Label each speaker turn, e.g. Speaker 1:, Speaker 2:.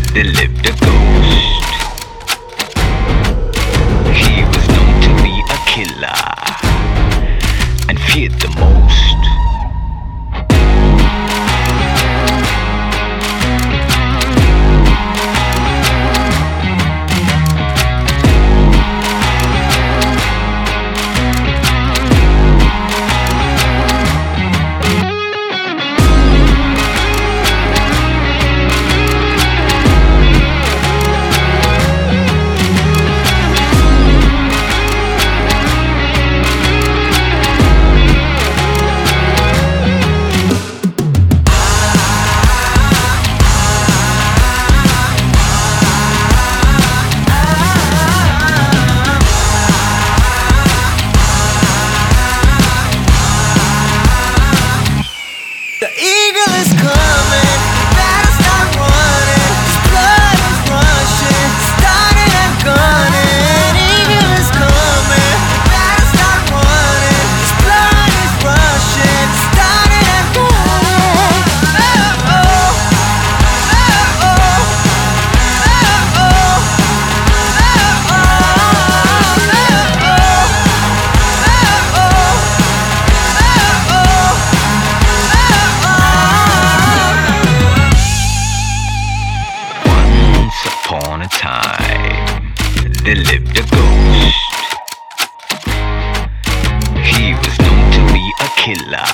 Speaker 1: there lived a ghost. He was known to be a killer and feared the most.
Speaker 2: The eagle is coming, better start running. His blood is rushing, starting and gunning. Eagle is coming, better start running. His blood is rushing, starting and gunning. Oh, oh, oh, oh, oh,
Speaker 1: Once upon a time, there lived a ghost. He was known to be a killer